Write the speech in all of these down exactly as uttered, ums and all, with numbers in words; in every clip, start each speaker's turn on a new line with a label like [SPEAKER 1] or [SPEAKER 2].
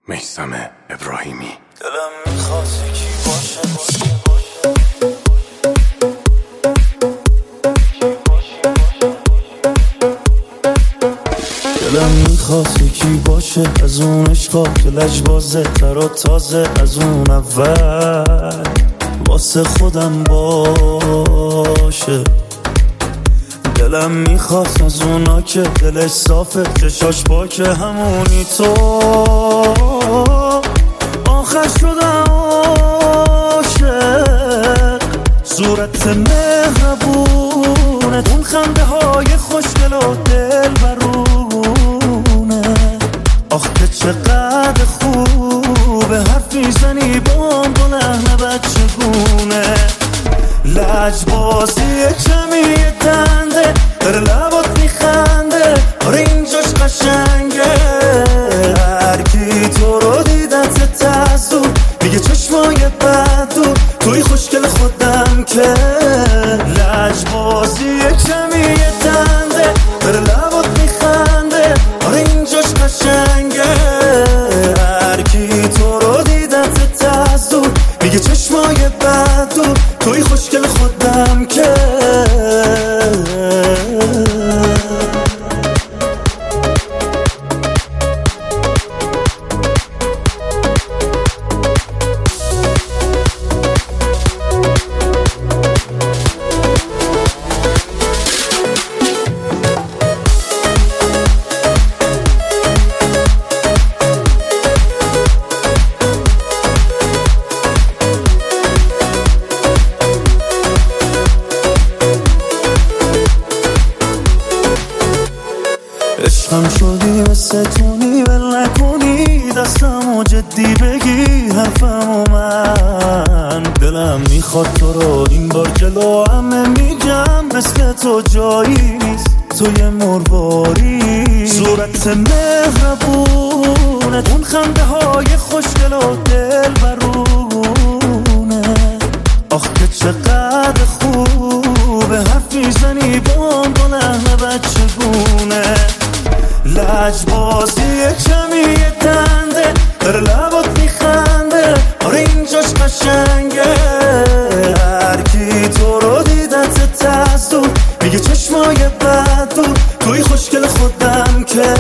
[SPEAKER 1] میثم ابراهیمی.
[SPEAKER 2] دلم میخواد یکی باشه دلم میخواد یکی باشه از اون عشقا که لجبازه تر و تازه از اون اول واسه خودم باشه. دلم میخواد از اونا که دلش صافه چشاش پاکه همونی تو آخر شدم عاشق. صورت مهربونه اون خنده های خوشگل و دل برونه. آخ که چقدر خوبه حرف میزنی بام با لحن بچگونه. لجبازی کمی دنده در لبات میخنده آره اینجاش قشنگه. هرکی تو رو دیدت تزدو میگه چشمای بدو توی خوشگل خودم که. لجبازی کمی دنده در لبات میخنده آره اینجاش قشنگه. هرکی تو رو دیدت تزدو میگه چشمای بدو توی خوشگل خودم که. عشقم شدی مثل تونی ول نکنی دستمو جدی بگی حرفمو من. دلم میخواد تو رو این بار جلو همه میگم مثل تو جایی نیست تو یه مرواری. صورت مهربونه اون خنده های خوشگل و دل برونه. آخ که چقدر خوبه حرف میزنی بام با لحن بچگونه. لجبازی کمی دنده در لبات میخنده آره اینجاش قشنگه. هرکی تو رو دیدت تزدو میگه چشمای بدو توی خوشگل خودم که.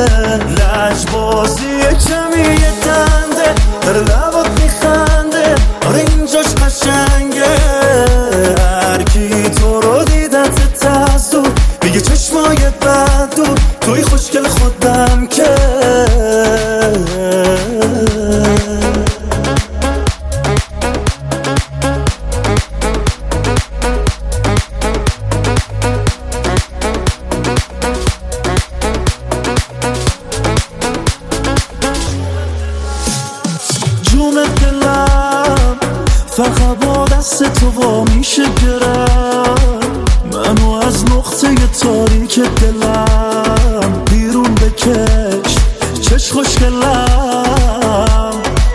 [SPEAKER 2] لجبازی کمی دنده در لبات میخنده آره اینجاش قشنگه. هرکی تو رو دیدت تزدو میگه چشمای بدو توی خوشگل خودم که. جون دلم فقط با دست تو وا میشه گرم منو از نقطه تاریک دلم بیرون بکش چش خوشگلم.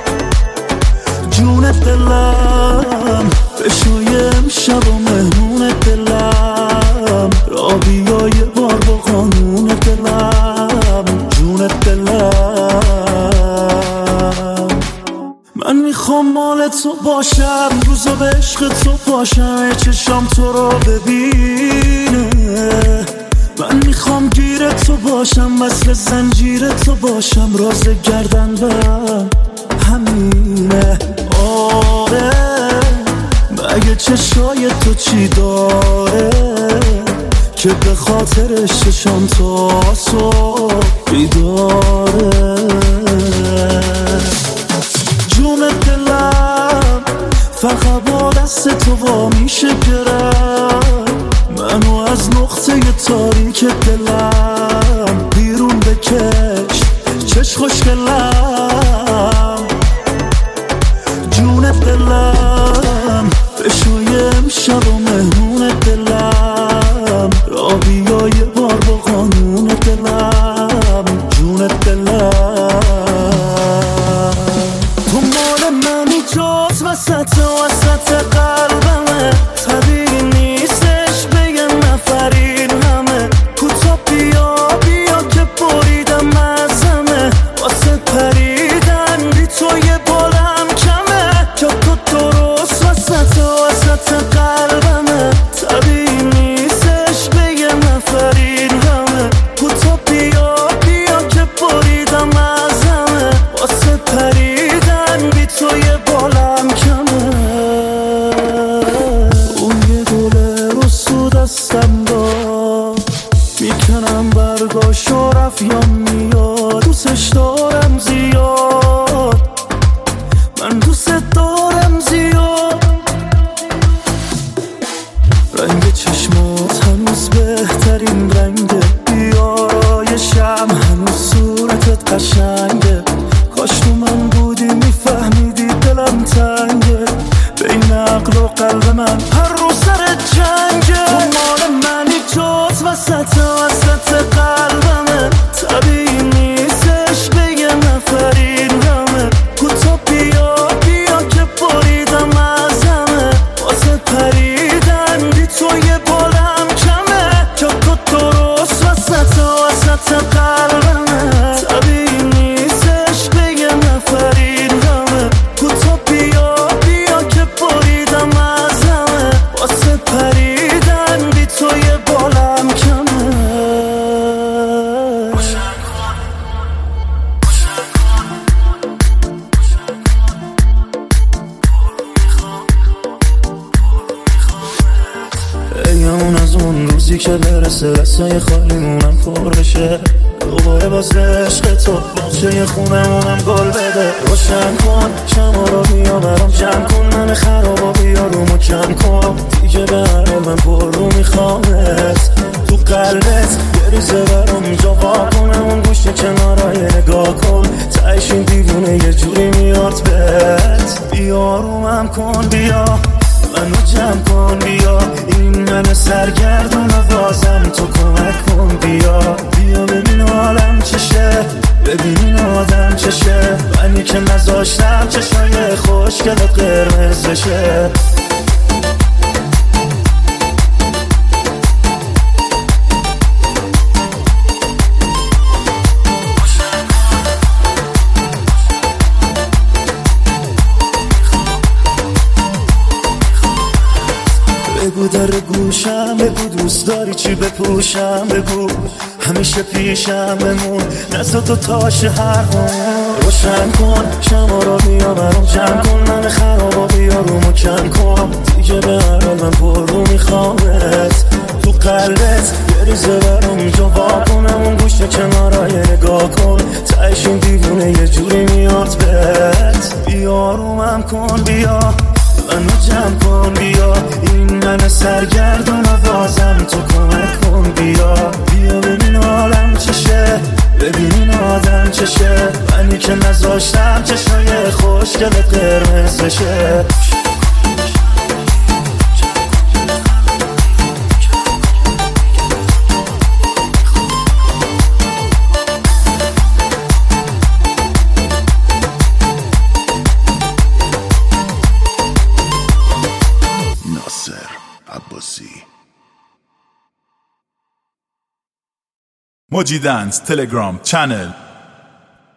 [SPEAKER 2] جون دلم بشوی امشب و مهمون دلم را بیا یه بار با قانون دلم. جون دلم من میخوام مال تو باشم روزا به عشق تو پاشم چشام تو رو ببینه. من میخوام گیر تو باشم وصل زنجیر تو باشم راز گردنم همینه. آره مگه چشای تو چی داره که به خاطرش چشام تو آسو بیداره. جون دلم فقط با دست تو وا میشه گرم منو از نقطه تاریک دلم بیرون بکش چش خوشگلم. جون دلم بشوی امشب و مهمون دلم را بیا یه بار با قانون دلم. جون دلم تو مال منی جاز وسط وسط قلبمه. طبیعی نیستش بگن نفرین همه کوتا بیا بیا که بریدم ازمه واسه پریدن روزی که برسه دستای خالیمونم پر بشه، دوباره باز عشق تو باغچه خونمونم گل بده. روشن کن شما رو بیا برام جمع کن، من خرابا بیا رومو کم کن، دیگه به هر حال من پر رو میخوامت تو قلبت یه ریزه برام جا وا کنم، اون گوشه کنارای نگاه کن، تهش این دیوونه یه جوری میاد بهت. بیا رومم کن بیا منو جمع کن بیا، این من سرگردون و بازم تو کمک کن بیا. بیا ببین حالم چشه، ببین این آدم چشه، منی که نذاشتم چشای خوشگلت قرمز بشه. بگو در گوشم، بگو دوست داری چی بپوشم، بگو همیشه پیشم بمون، نزد تو تاش هر خون. روشن کن شما رو بیا برام جمع کن، من خرابا بیا رومو کم کن، دیگه به هر حال من پر رو میخوامت تو قلبت یه ریزه برام جا وا کنم، اون گوشه کنارای نگاه کن، تهش این دیوونه یه جوری میاد بهت. بیا رومم کن بیا منو جمع کن بیا، این من سرگردون و بازم تو کمک کن بیا. بیا ببین حالم چشه، ببین این آدم چشه، منی که نذاشتم چشای خوشگلت قرمز بشه.
[SPEAKER 1] ناصر عباسی.
[SPEAKER 3] موجی دنس تلگرام چنل